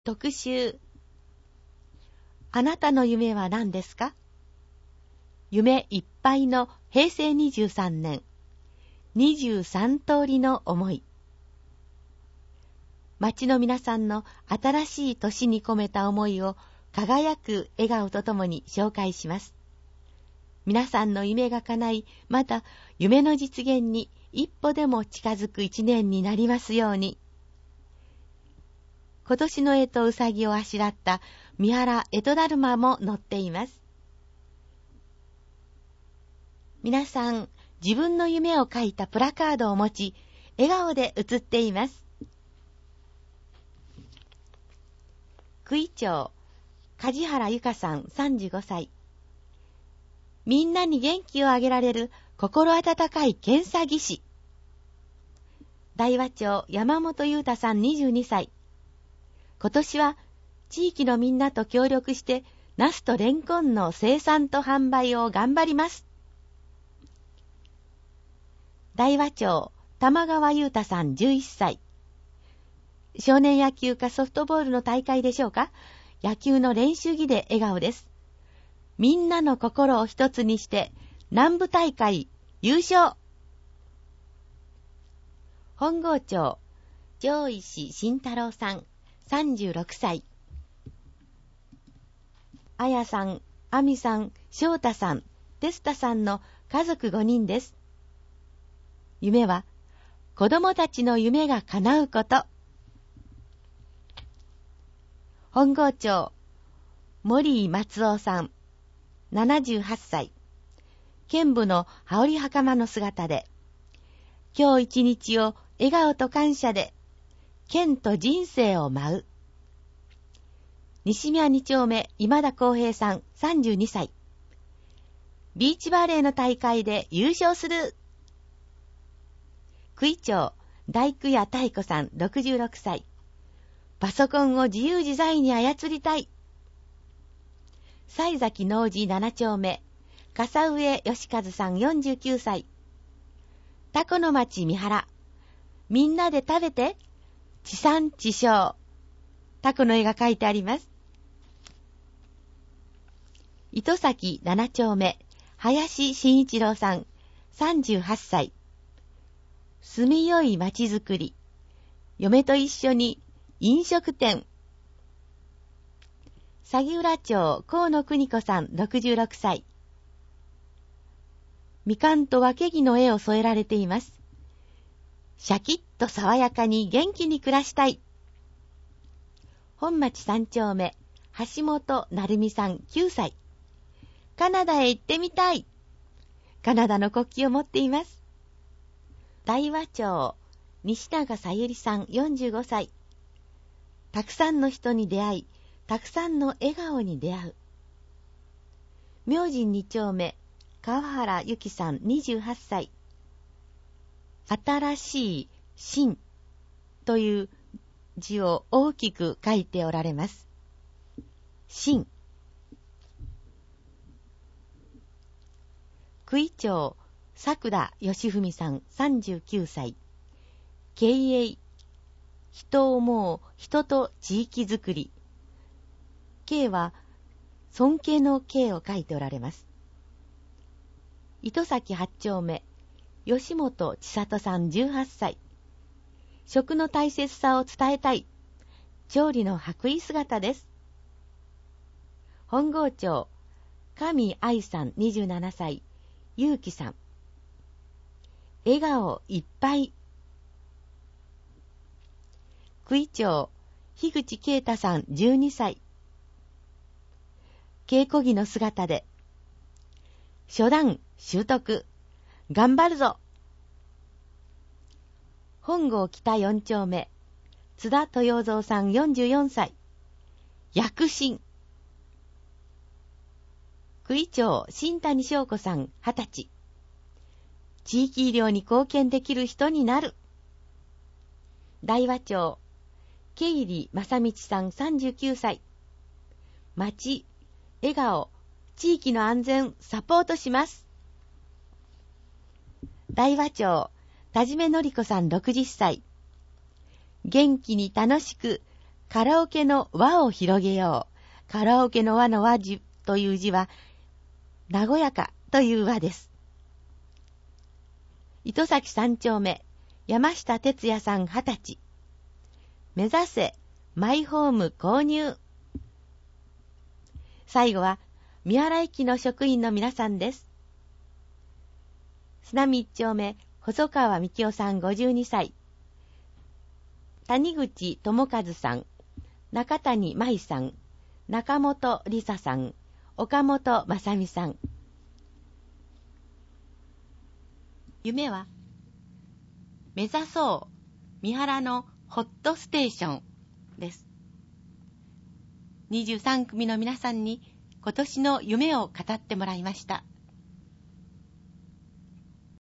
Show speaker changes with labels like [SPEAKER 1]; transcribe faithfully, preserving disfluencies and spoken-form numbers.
[SPEAKER 1] 特集。あなたの夢は何ですか？夢いっぱいのへいせいにじゅうさんねん、にじゅうさんとおりの思い。町の皆さんの新しい年に込めた思いを輝く笑顔とともに紹介します。皆さんの夢が叶い、また夢の実現に一歩でも近づく一年になりますように。今年の干支うさぎをあしらった三原干支だるまも載っています。皆さん、自分の夢を書いたプラカードを持ち、笑顔で写っています。九井町、梶原由香さんさんじゅうごさい。みんなに元気をあげられる心温かい検査技師。大和町、山本裕太さんにじゅうにさい。今年は地域のみんなと協力してナスとレンコンの生産と販売を頑張ります。大和町、玉川裕太さんじゅういっさい。少年野球かソフトボールの大会でしょうか？野球の練習着で笑顔です。みんなの心を一つにして南部大会優勝。本郷町、上石慎太郎さんさんじゅうろくさい。あやさん、あみさん、翔太さん、テスタさんの家族ごにんです。夢は子供たちの夢が叶うこと。本郷町、森井松尾さんななじゅうはっさい。剣舞の羽織袴の姿で、今日一日を笑顔と感謝で剣と人生を舞う。西宮に丁目、今田康平さんさんじゅうにさい。ビーチバレーの大会で優勝する。九井町、大工屋太子さんろくじゅうろくさい。パソコンを自由自在に操りたい。西崎農事なな丁目、笠上義和さんよんじゅうきゅうさい。タコの町三原。みんなで食べて、地産地消。タコの絵が描いてあります。糸崎なな丁目、林慎一郎さんさんじゅうはっさい。住みよい町づくり。嫁と一緒に飲食店。鷺浦町、河野邦子さんろくじゅうろくさい。みかんとわけぎの絵を添えられています。シャキッと爽やかに元気に暮らしたい。本町さん丁目、橋本成美さんきゅうさい。カナダへ行ってみたい。カナダの国旗を持っています。大和町、西永さゆりさんよんじゅうごさい。たくさんの人に出会い、たくさんの笑顔に出会う。明神に丁目、川原由紀さんにじゅうはっさい。新しい新という字を大きく書いておられます。新。九井町、桜義文さんさんじゅうきゅうさい。経営、人を思う人と地域づくり。敬は尊敬の敬を書いておられます。糸崎はち丁目、吉本千里さんじゅうはっさい。食の大切さを伝えたい。調理の白衣姿です。本郷町、上愛さんにじゅうななさい。ゆうきさん。笑顔いっぱい。九井町、樋口啓太さんじゅうにさい。稽古着の姿で、初段習得、頑張るぞ。本郷北よん丁目、津田豊造さんよんじゅうよんさい。躍進。九井町、新谷翔子さんはたち。地域医療に貢献できる人になる。大和町、ケイリ正道さんさんじゅうきゅうさい。町、笑顔、地域の安全サポートします。大和町、田締のりこさんろくじゅっさい。元気に楽しくカラオケの輪を広げよう。カラオケの輪の輪字という字は、和やかという輪です。糸崎三丁目、山下哲也さん二十歳。目指せ、マイホーム購入。最後は、三原駅の職員の皆さんです。砂見一丁目、細川幹夫さんごじゅうにさい。谷口智和さん、中谷舞さん、中本理沙さん、岡本正美さん。夢は、目指そう三原のホットステーションです。にじゅうさん組の皆さんに今年の夢を語ってもらいました。